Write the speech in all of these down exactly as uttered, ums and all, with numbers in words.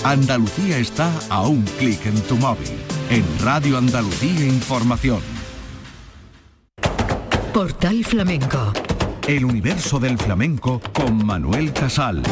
Andalucía está a un clic en tu móvil. En Radio Andalucía Información. Portal Flamenco. El universo del flamenco con Manuel Casal.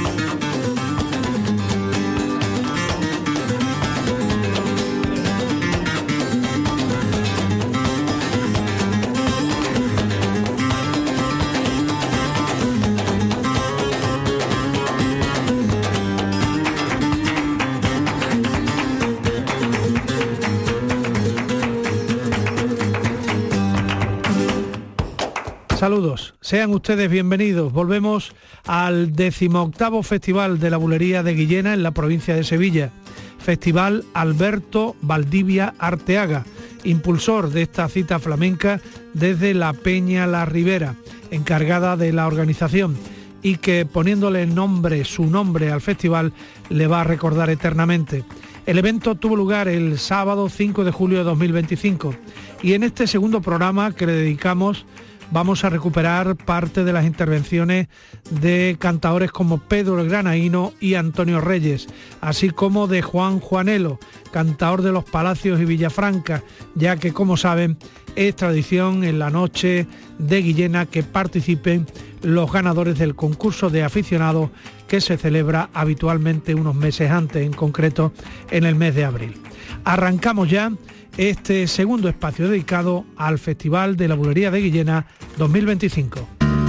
Saludos, sean ustedes bienvenidos. Volvemos al decimoctavo Festival de la Bulería de Guillena en la provincia de Sevilla. Festival Alberto Valdivia Arteaga, impulsor de esta cita flamenca desde la Peña La Ribera, encargada de la organización, y que poniéndole nombre, su nombre al festival, le va a recordar eternamente. El evento tuvo lugar el sábado cinco de julio de dos mil veinticinco y en este segundo programa que le dedicamos vamos a recuperar parte de las intervenciones de cantaores como Pedro el Granaíno y Antonio Reyes, así como de Juan Juanelo, cantaor de los Palacios y Villafranca, ya que, como saben, es tradición en la noche de Guillena que participen los ganadores del concurso de aficionados que se celebra habitualmente unos meses antes, en concreto en el mes de abril. Arrancamos ya este segundo espacio dedicado al Festival de la Bulería de Guillena dos mil veinticinco.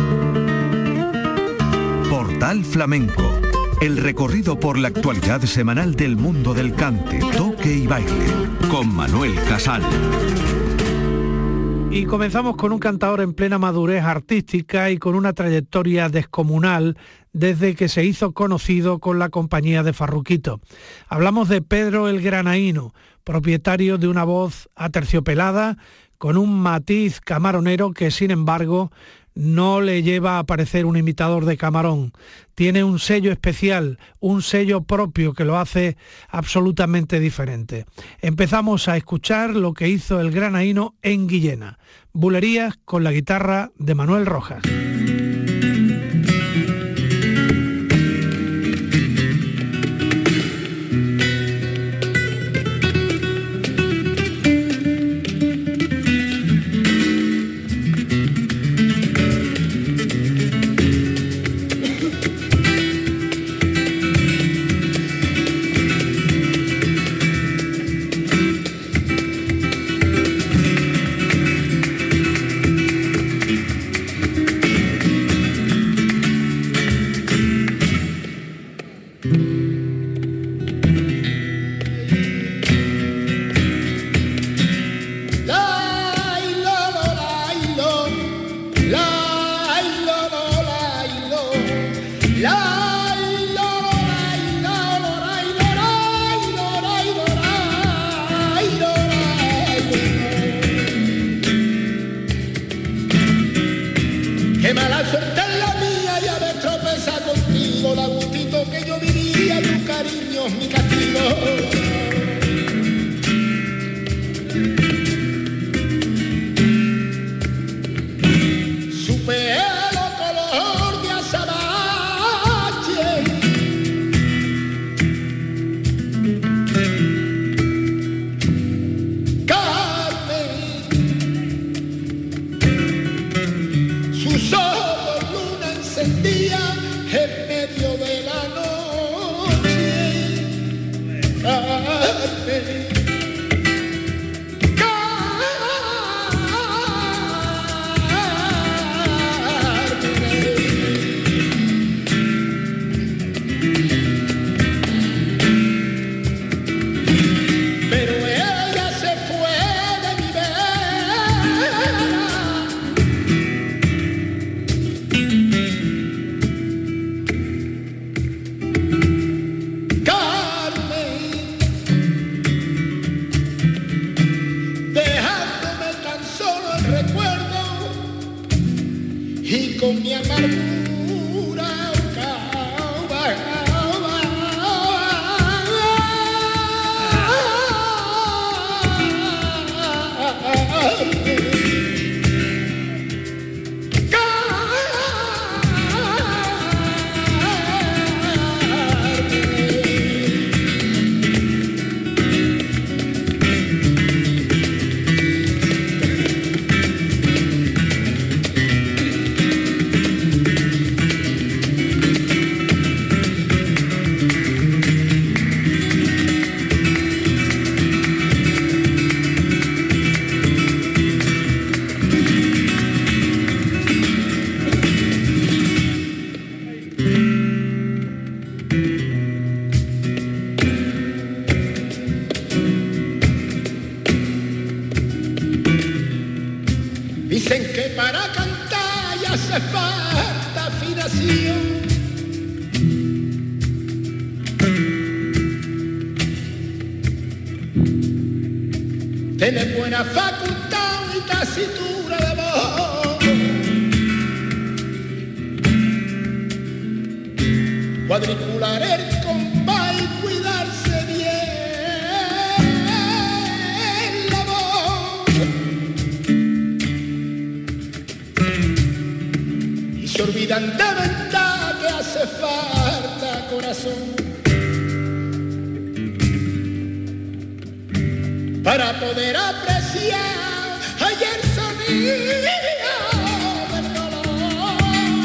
Portal Flamenco, el recorrido por la actualidad semanal del mundo del cante, toque y baile, con Manuel Casal. Y comenzamos con un cantador en plena madurez artística y con una trayectoria descomunal desde que se hizo conocido con la compañía de Farruquito. Hablamos de Pedro el Granaíno, propietario de una voz aterciopelada, con un matiz camaronero que, sin embargo, no le lleva a parecer un imitador de Camarón. Tiene un sello especial, un sello propio que lo hace absolutamente diferente. Empezamos a escuchar lo que hizo el Granaíno en Guillena. Bulerías con la guitarra de Manuel Rojas. Ah hace falta afinación. Tener buena facultad y tasitura de voz. Cuadricular el compás y cuidarse bien la voz. Y se olvidan de verdad que hace falta corazón para poder apreciar ay, el sonido del dolor.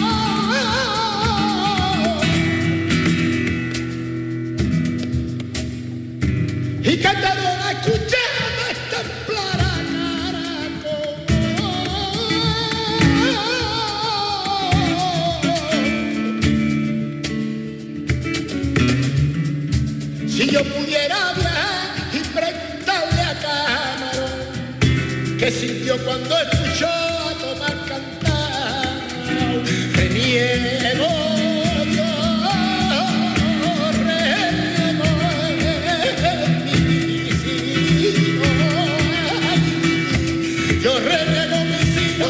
Y que te duele escucharme templar a Caracol. Si yo pudiera viajar y preguntarle a Camarón qué sintió cuando escuchó a Tomás cantar, reniego yo, reniego en mi sino, yo reniego mi sino.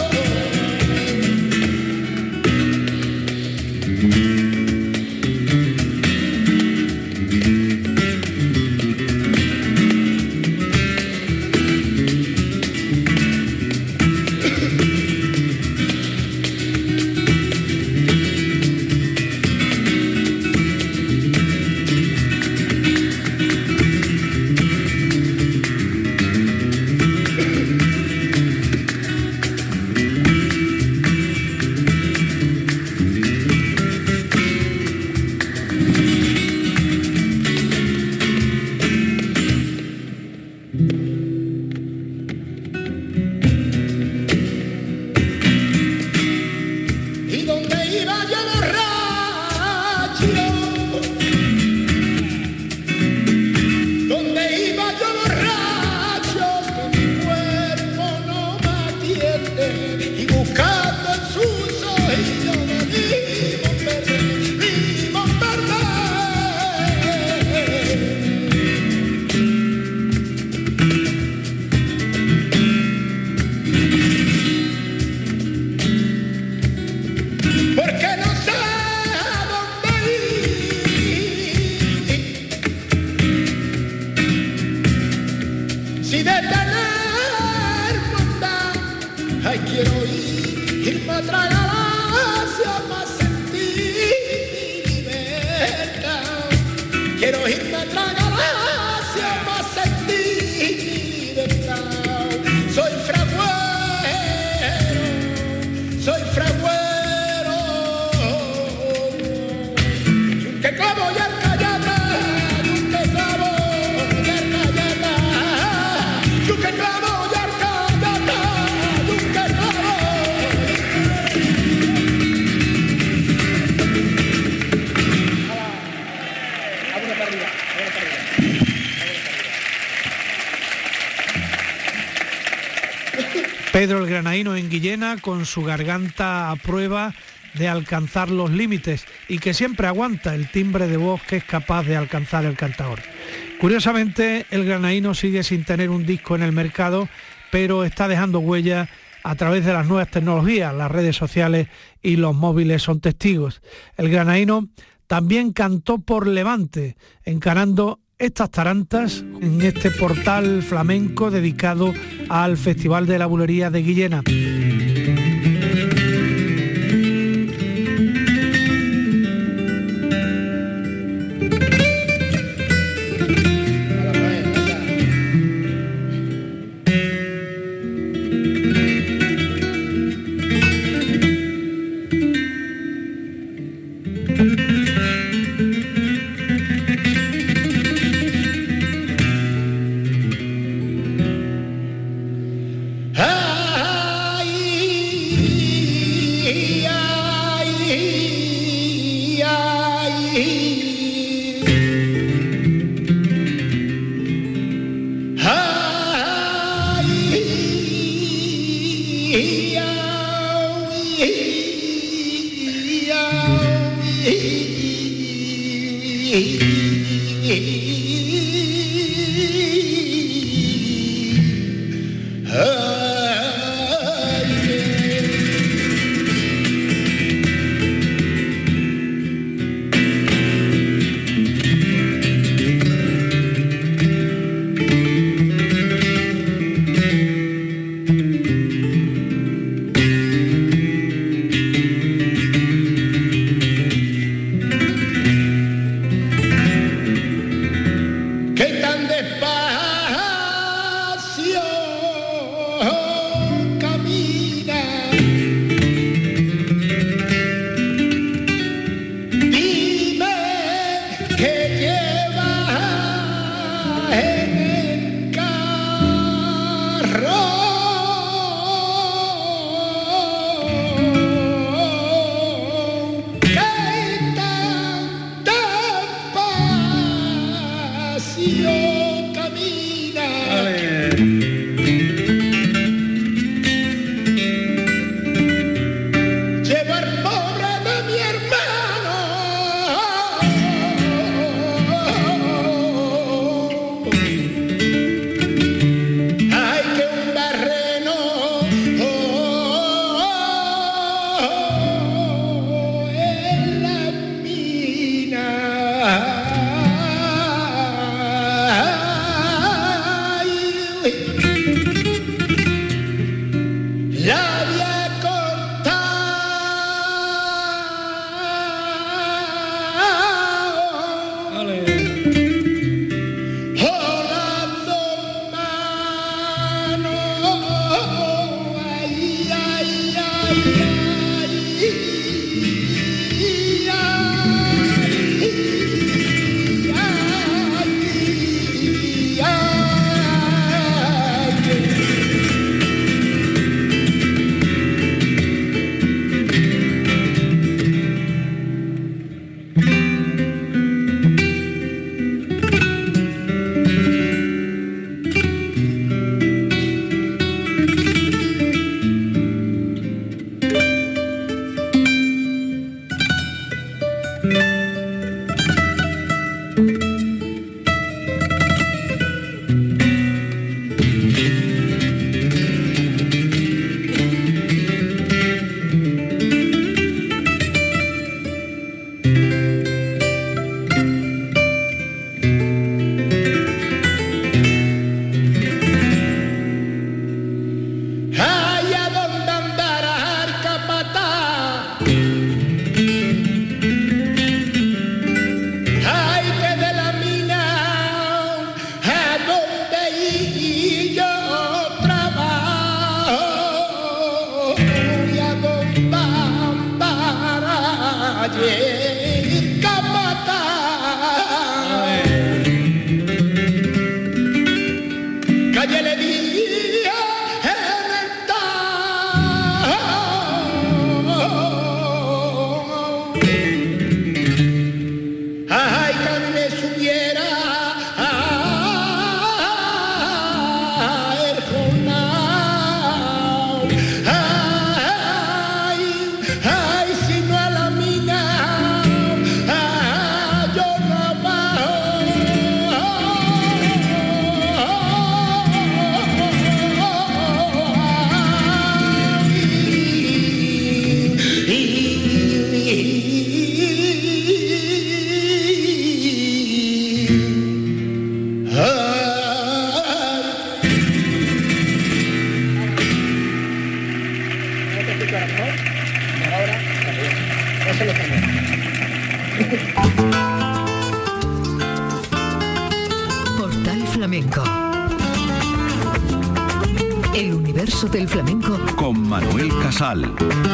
Pedro el Granaíno en Guillena, con su garganta a prueba de alcanzar los límites y que siempre aguanta el timbre de voz que es capaz de alcanzar el cantador. Curiosamente, el Granaíno sigue sin tener un disco en el mercado, pero está dejando huella a través de las nuevas tecnologías. Las redes sociales y los móviles son testigos. El Granaíno también cantó por Levante, encarando estas tarantas en este portal flamenco dedicado al Festival de la Bulería de Guillena. Ay, Portal Flamenco. El universo del flamenco con Manuel Casal.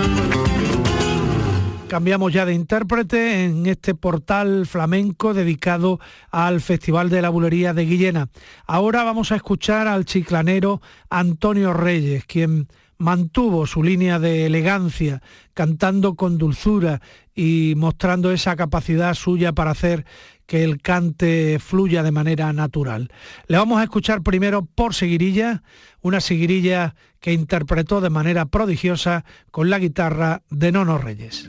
Cambiamos ya de intérprete en este portal flamenco dedicado al Festival de la Bulería de Guillena. Ahora vamos a escuchar al chiclanero Antonio Reyes, quien mantuvo su línea de elegancia, cantando con dulzura y mostrando esa capacidad suya para hacer que el cante fluya de manera natural. Le vamos a escuchar primero por seguirilla, una seguirilla que interpretó de manera prodigiosa con la guitarra de Nono Reyes.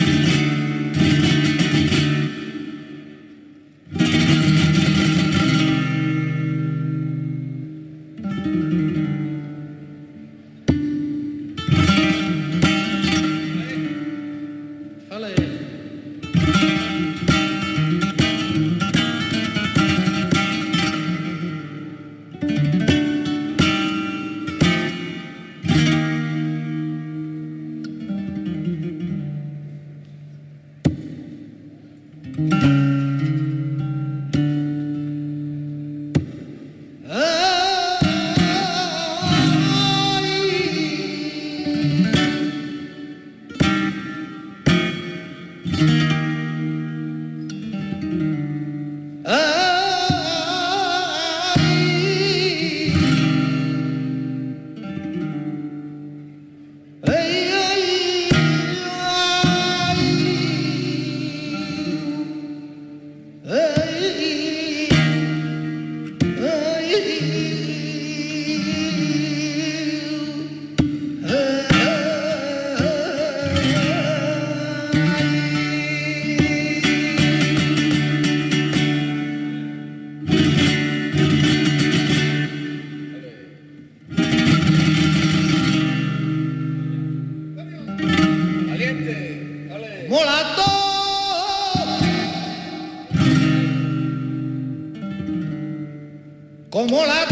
como la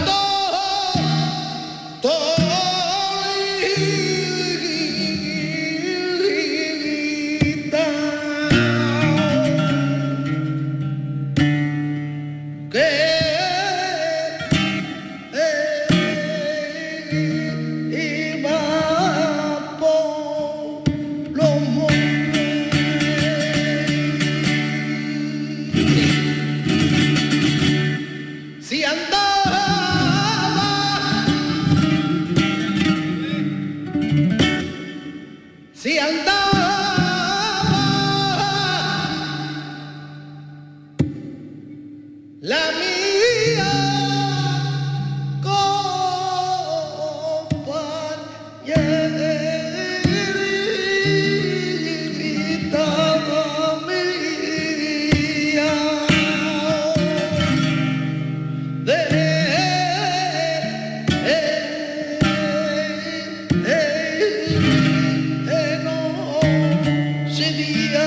to, tolita, que iba por los montes. Si andaba, si andaba, la mía compañerita mía, de noche y día.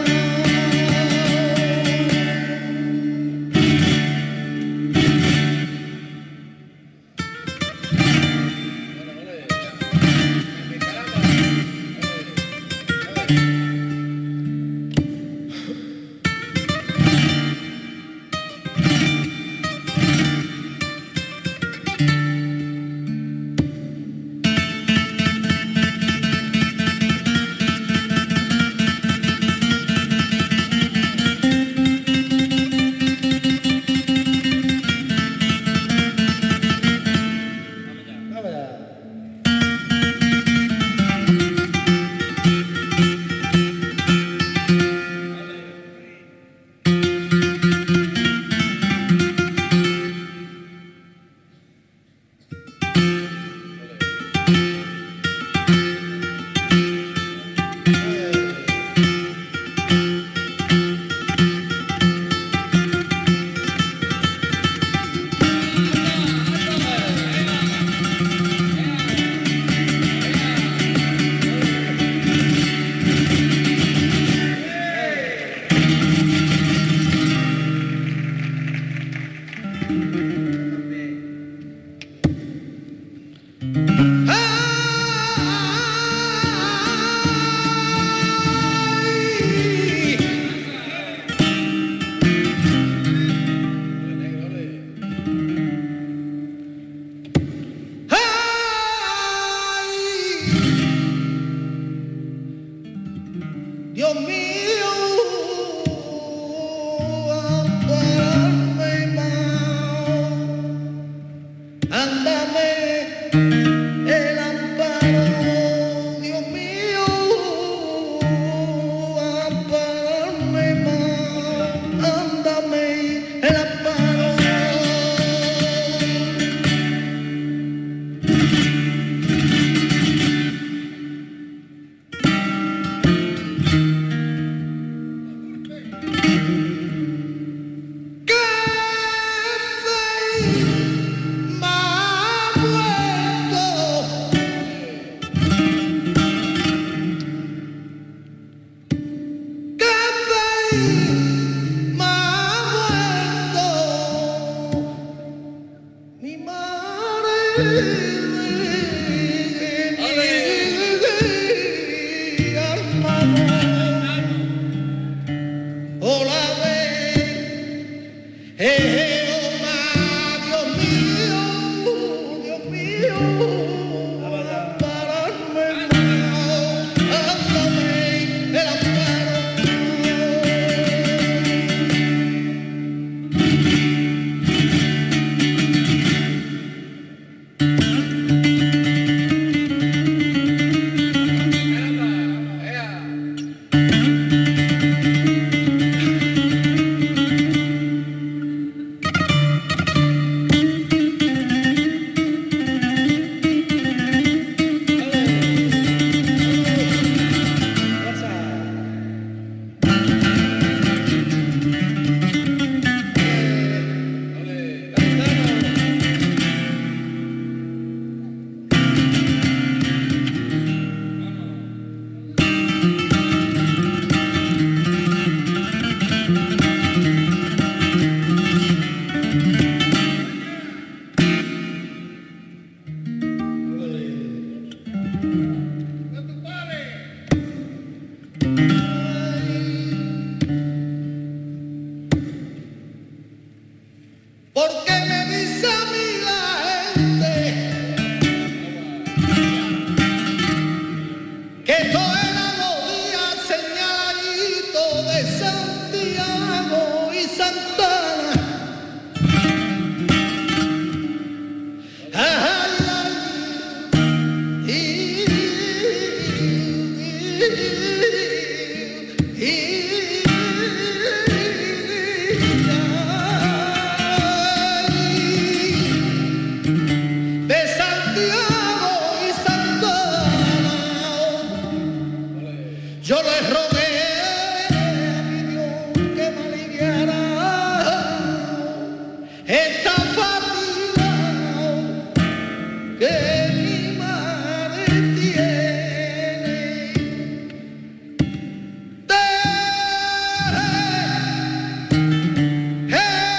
Dios mío, ampararme más, ándame el amparo, Dios mío, ampararme más, ándame el amparo. Porque me dice a mí la gente que todo era los días señaladito de Santiago y Santana. Ay, ay, y, y, y, de Santiago y Santana. Yo le rogué a mi Dios que me aliviara esta fatiga que mi madre tiene. De, eh,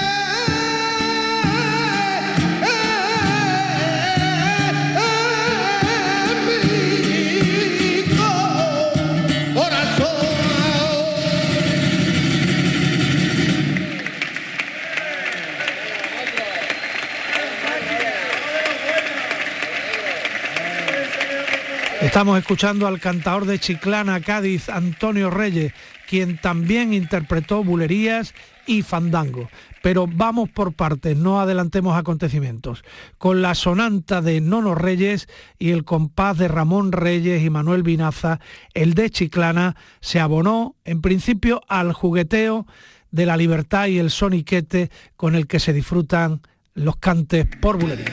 Estamos escuchando al cantador de Chiclana, Cádiz, Antonio Reyes, quien también interpretó bulerías y fandango. Pero vamos por partes, no adelantemos acontecimientos. Con la sonanta de Nono Reyes y el compás de Ramón Reyes y Manuel Vinaza, el de Chiclana se abonó en principio al jugueteo de la libertad y el soniquete con el que se disfrutan los cantes por bulería.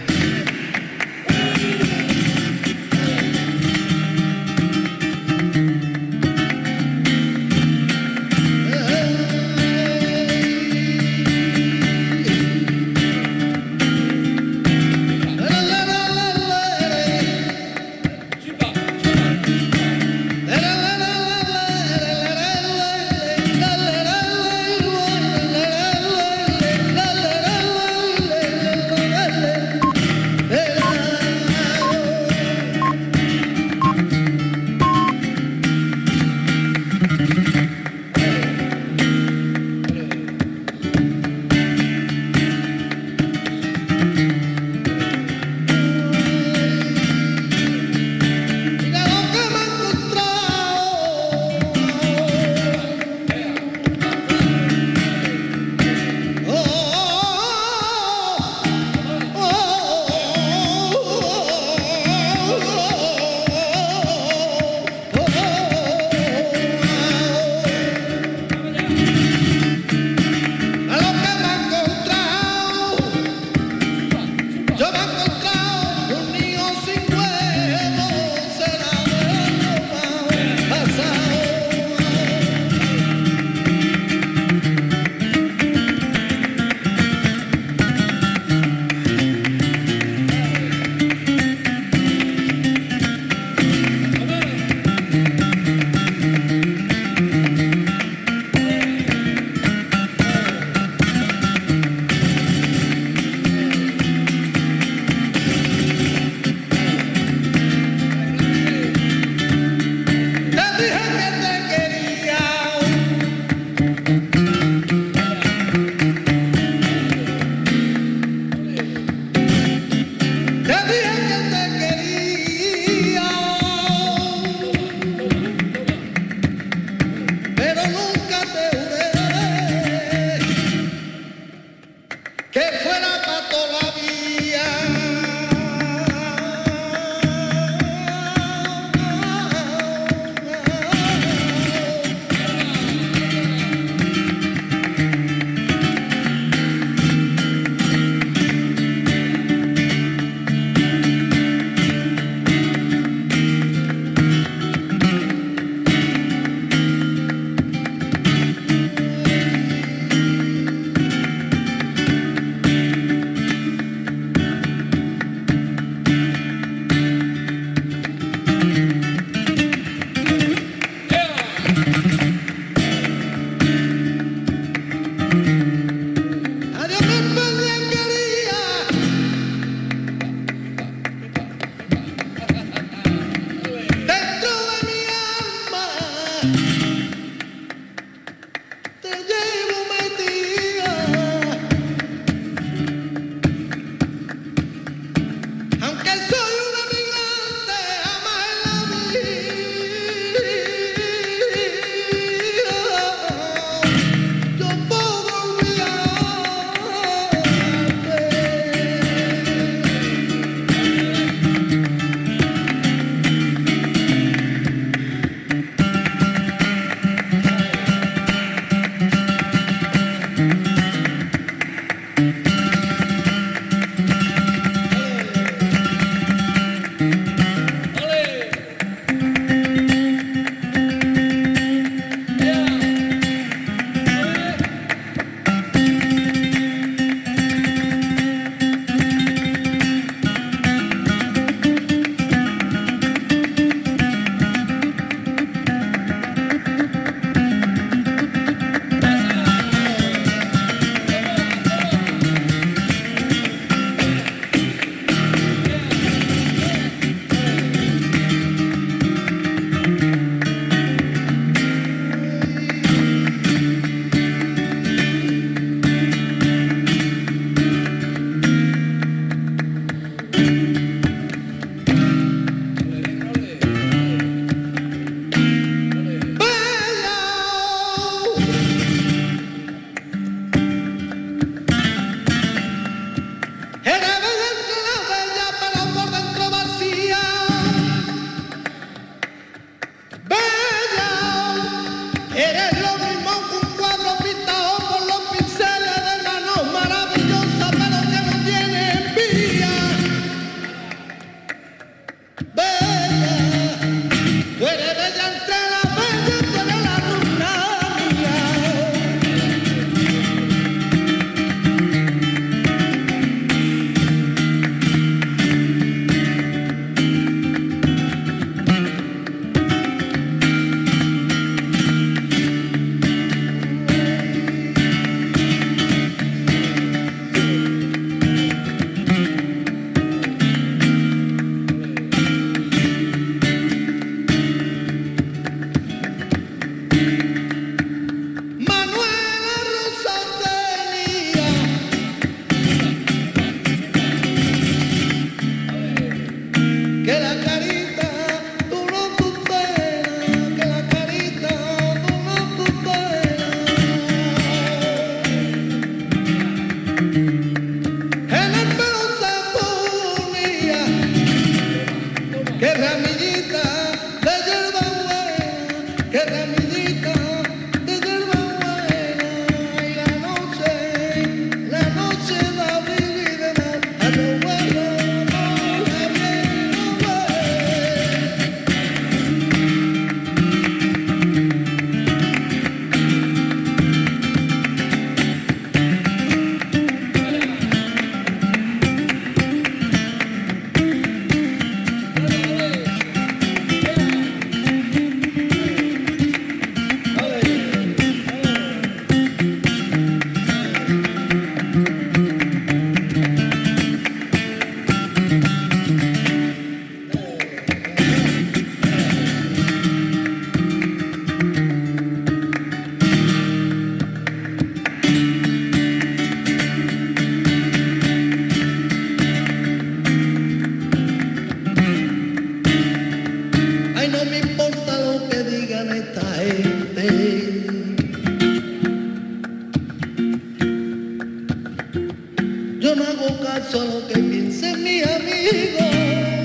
Yo no hago caso a lo que piensen mis amigos.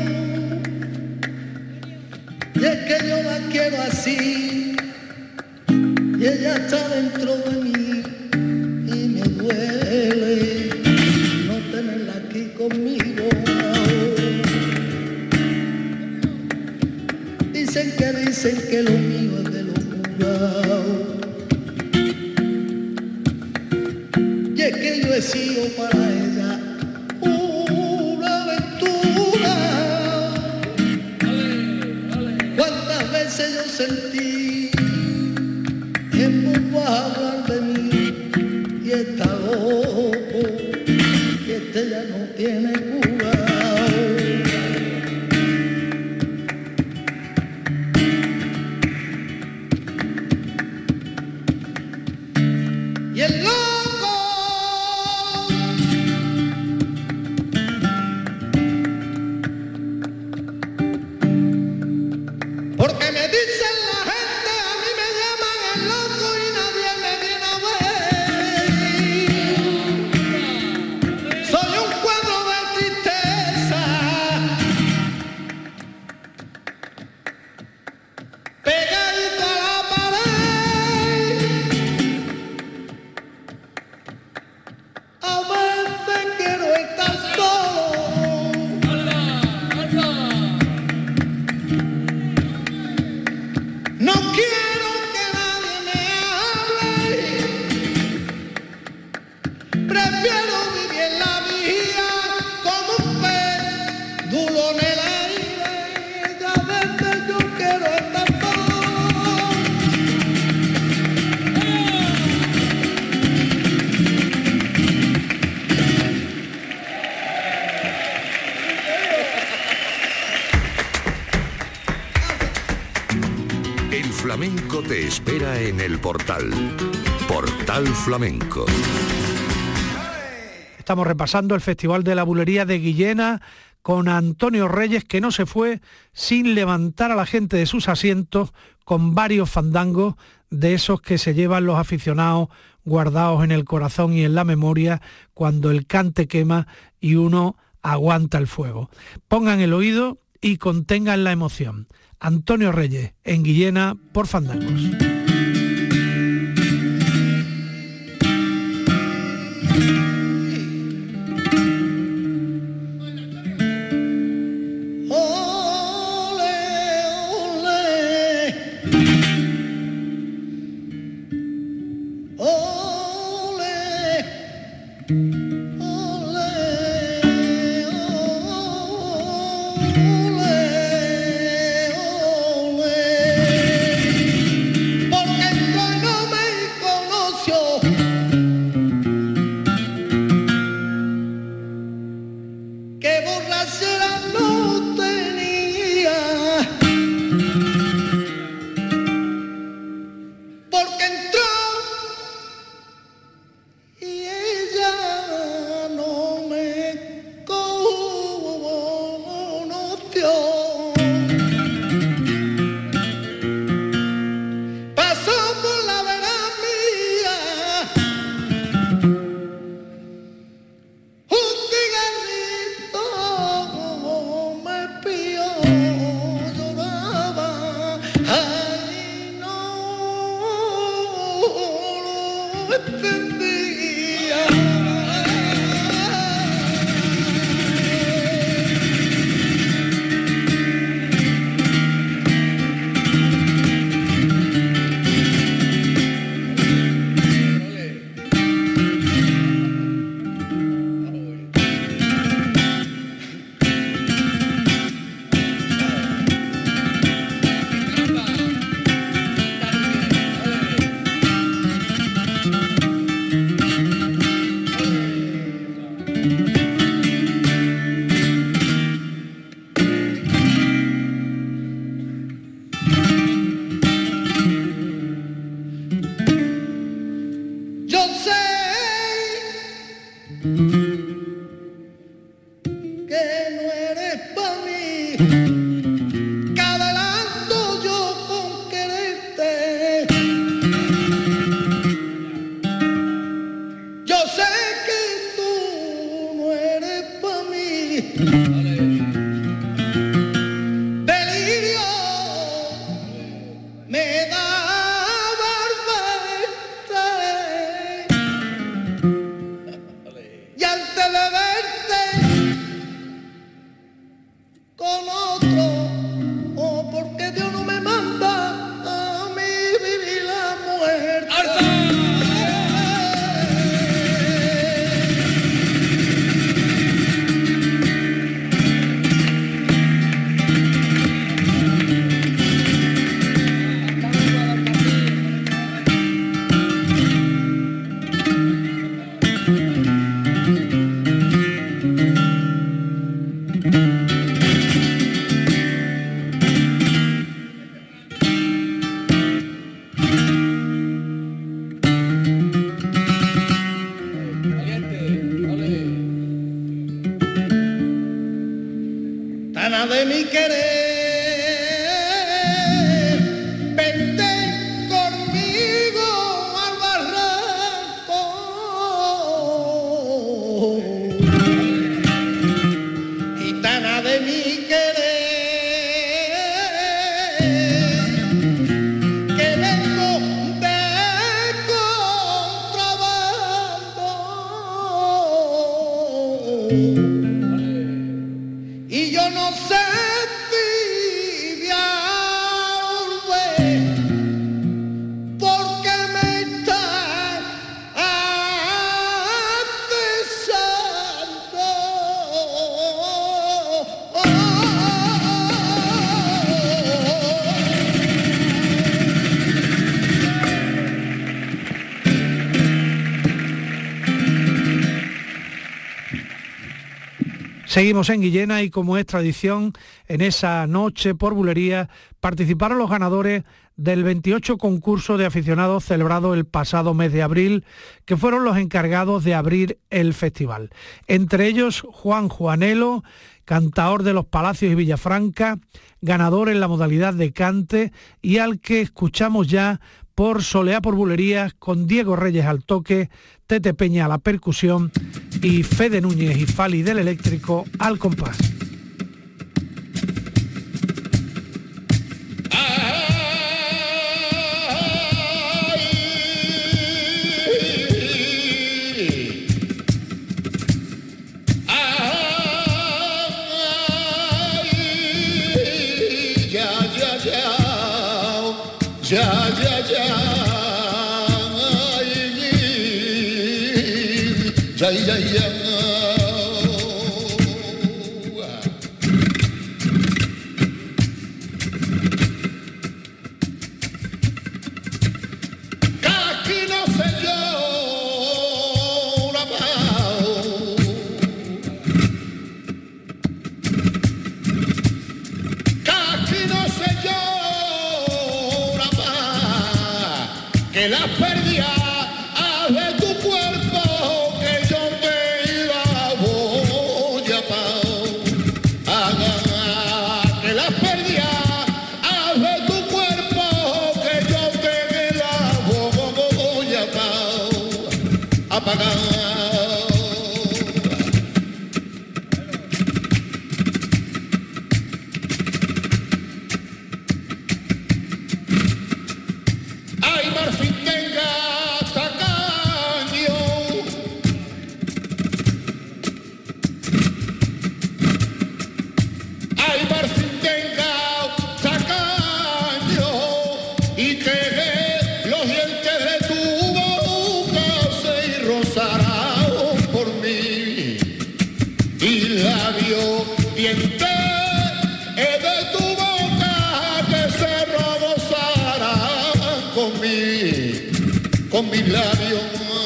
Y es que yo la quiero así. Y ella está dentro de mí. Y me duele no tenerla aquí conmigo. Dicen que dicen que lo mío es de locura. Y es que yo he sido para ella una aventura. Cuántas veces yo sentí que vos vas a hablar de mí y está loco, y este ya no tiene cura. Y el loco porque me dicen la gente, a mí me llaman el loco y nadie me viene a ver. Soy un cuadro de tristeza, pegadito a la pared. A veces quiero estar solo. No quiero que nadie me hable. Prefiero vivir la vida como un pez duro en el aire. Y a veces yo quiero estar solo. El flamenco te espera en el Portal. Portal Flamenco. Estamos repasando el Festival de la Bulería de Guillena con Antonio Reyes, que no se fue sin levantar a la gente de sus asientos con varios fandangos de esos que se llevan los aficionados guardados en el corazón y en la memoria cuando el cante quema y uno aguanta el fuego. Pongan el oído y contengan la emoción. Antonio Reyes en Guillena por Fandangos. Ole, ole. Ole. Ole. Ole. Porque entró y no me conoció. Que borrachera no tenía, porque entró y ella no me conoció. Pasó por la vera mía un cigarrito, me pidió, lloraba, ay no lo entendía. Yo sé que no eres para mí, que adelanto yo con quererte. Yo sé que tú delirio me da verte y antes de verte con otro, oh, porque Dios no me manda a mí vivir la muerte. Tana de mi querer, vente conmigo al barranco. Gitana de mi querer, que vengo de contrabando. Y yo no sé volver porque me están acechando. Seguimos en Guillena y, como es tradición, en esa noche por bulería participaron los ganadores del veintiocho concurso de aficionados celebrado el pasado mes de abril, que fueron los encargados de abrir el festival. Entre ellos, Juan Juanelo, cantaor de los Palacios y Villafranca, ganador en la modalidad de cante, y al que escuchamos ya por Soleá por bulerías, con Diego Reyes al toque, Tete Peña a la percusión y Fede Núñez y Fali del eléctrico al compás. Ya, ya, ya, ya, ya, ya. Casi no sé yo la paz. Casi no sé yo que la perdía de tu cuerpo, que yo te la voy a pagar. Que la perdía de tu cuerpo, que yo te la voy a pagar. Con mis labios.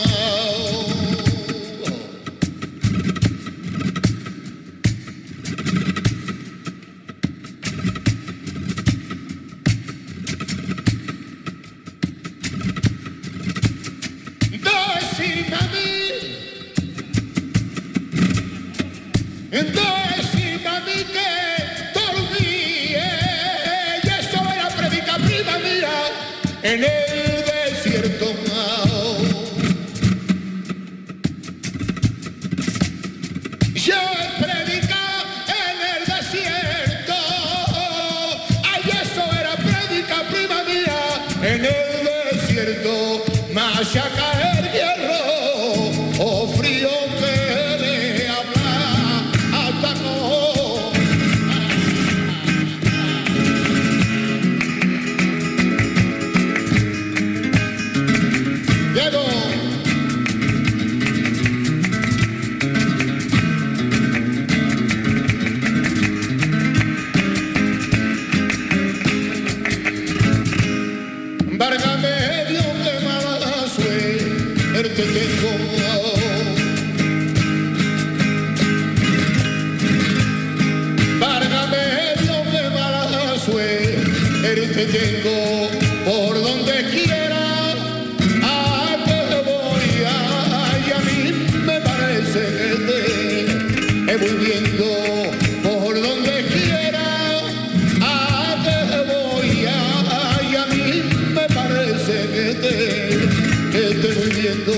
Decirme a mí, decirme a mí que dormí, y eso era predica vida mía en el desierto. Yo he predicado machaca el hierro, o frío que le habla hasta no. Diego. Válgame Dios, qué mala suerte tengo. Válgame Dios, qué mala suerte tengo. Por donde quiera a que voy, ay, a mí me parece que te voy viendo. Por donde quiera a que voy, ay, a mí me parece que te, que te voy viendo.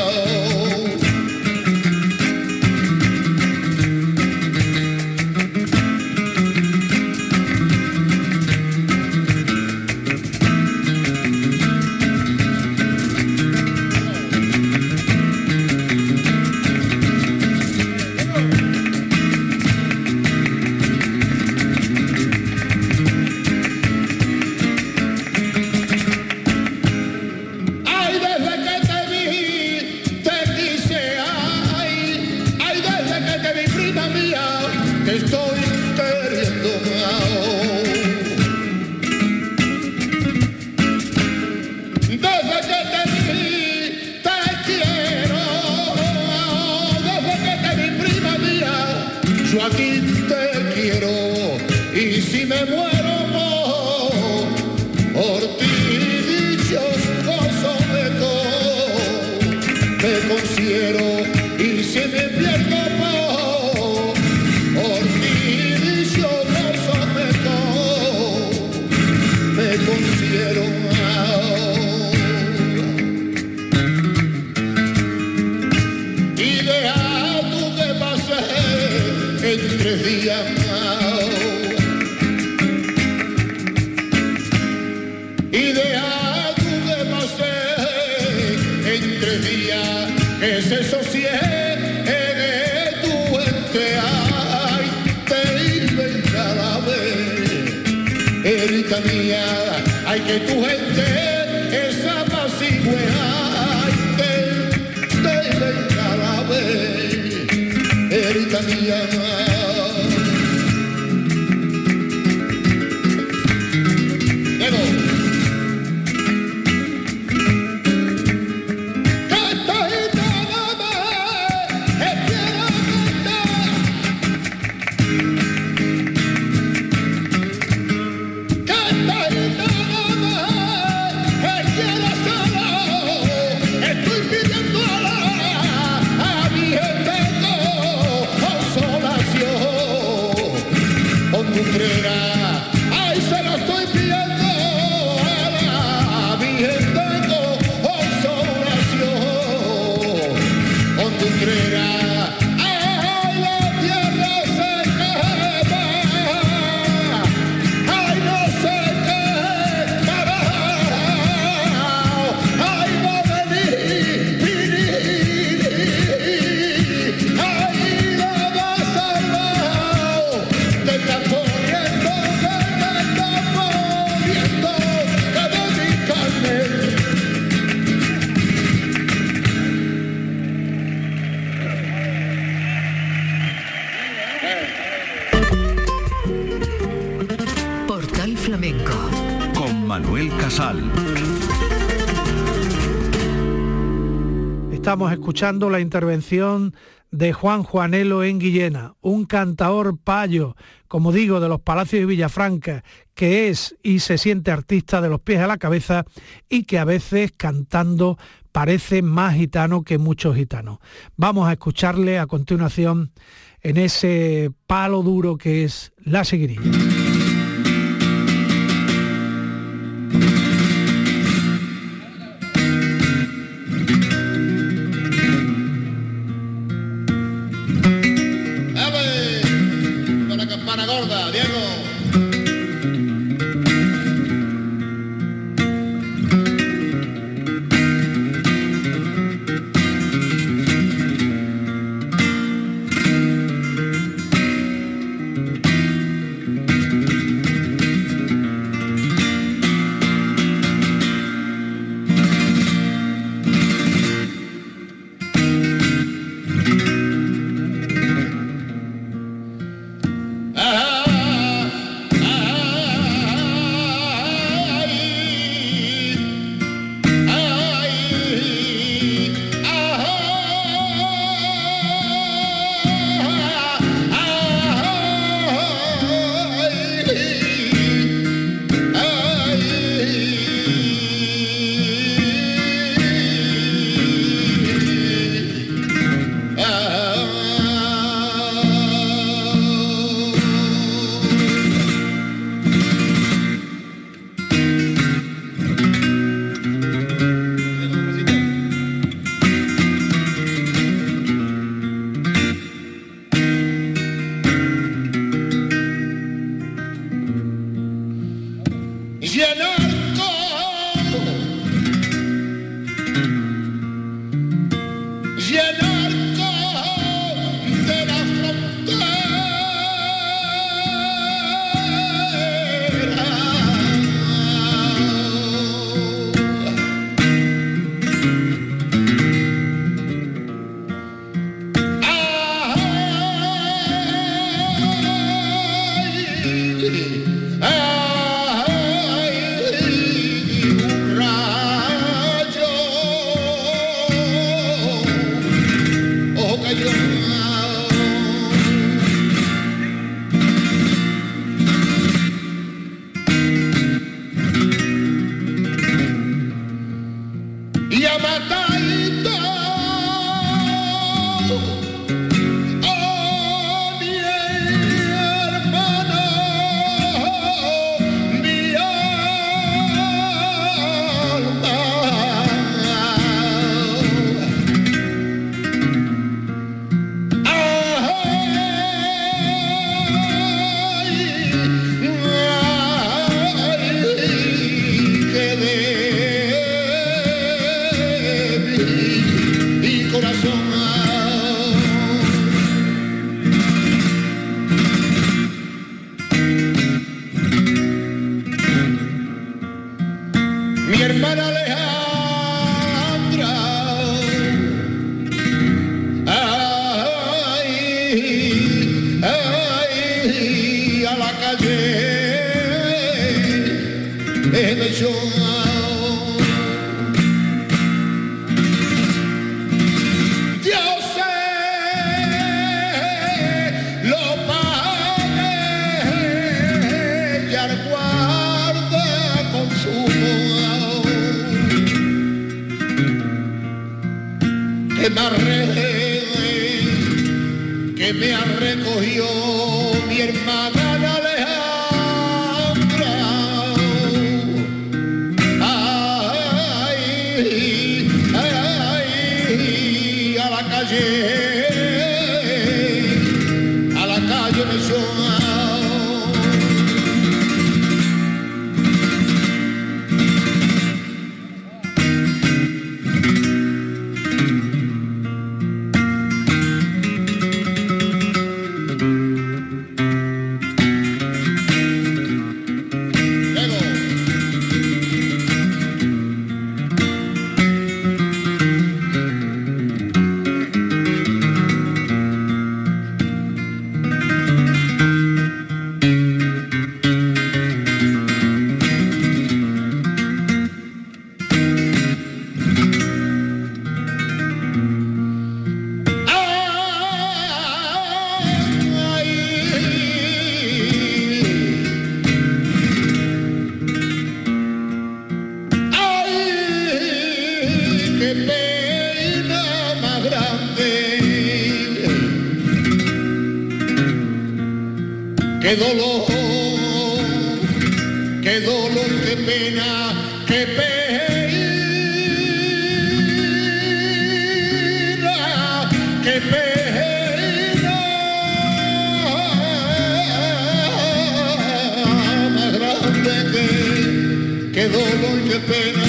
Ay, desde que te vi, te quise, ay, ay, desde que te vi, prima mía, te estoy queriendo más. Desde que te vi, te quiero, desde que te vi, prima mía, yo a ti te quiero, y si me muero por, por ti, dichoso me co- me considero, y si me pierdo por, por ti, dichoso me co- me considero. Y deja tú que pase en tres días más. Y deja tú que pase en tres días, que se sosiegue tu ente, ay, te inventa la vez, erita mía, ay, que tu gente esa apacigüe, ay, te, te inventa la vez, erita mía. Diego. Estoy pidiendo a la, a mi gente consolación, con tu entrega, ay, se lo estoy pidiendo a la, a mi gente consolación, con tu entrega. Ay, la tierra se quema, ay, no se quema, ay, va a venir, venir, ay, la va a salvar, te está poniendo, te está poniendo, que de mi carne. Portal Flamenco. Con Manuel Casal. Estamos escuchando la intervención de Juan Juanelo en Guillena, un cantaor payo, como digo, de los Palacios de Villafranca, que es y se siente artista de los pies a la cabeza y que a veces cantando parece más gitano que muchos gitanos. Vamos a escucharle a continuación en ese palo duro que es la seguirilla. ay, a la calle me echó. Que me arregle, que me ha recogido mi hermana Alejandra. Ay, ay, ay, a la calle, a la calle me echó. Qué dolor, qué dolor, qué pena, qué pena, qué pena más grande que, qué dolor, qué pena.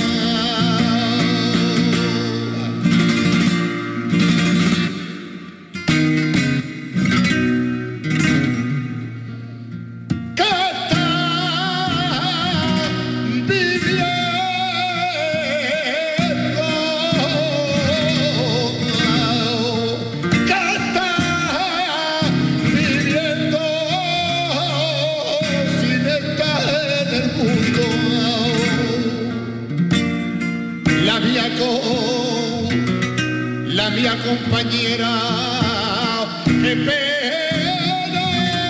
La mía compañera, qué pena,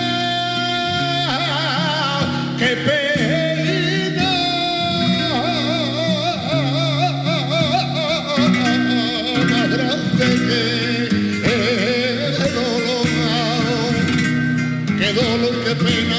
qué pena, más grande que el dolor, qué dolor, qué pena.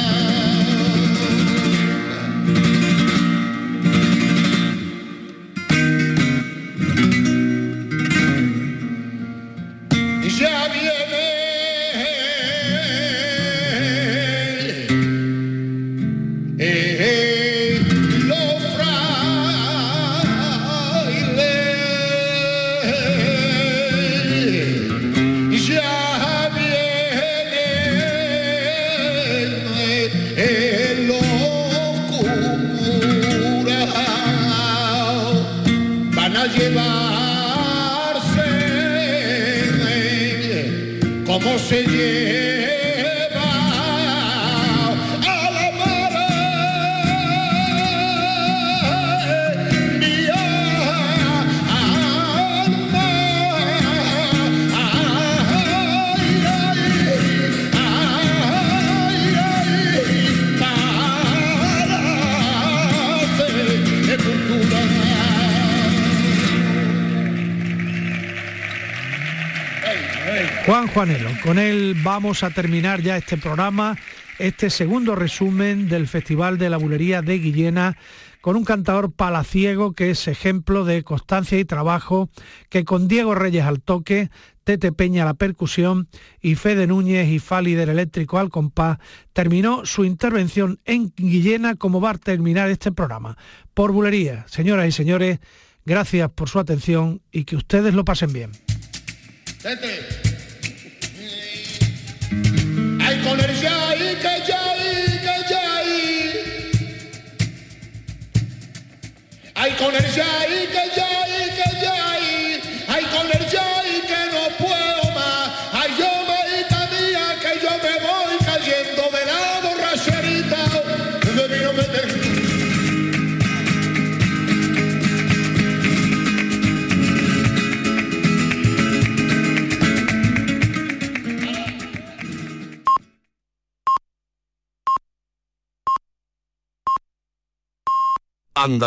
Llevarse como se lleva a la mar mi alma. Ay, ay, ay, para sepultura. Juan Juanelo, con él vamos a terminar ya este programa, este segundo resumen del Festival de la Bulería de Guillena, con un cantador palaciego que es ejemplo de constancia y trabajo, que con Diego Reyes al toque, Tete Peña a la percusión y Fede Núñez y Fali del eléctrico al compás, terminó su intervención en Guillena como va a terminar este programa. Por Bulería, señoras y señores, gracias por su atención y que ustedes lo pasen bien. Tete. Ay, con el yay, que yay, que yay. Ay, con el yay, que yay, que yay.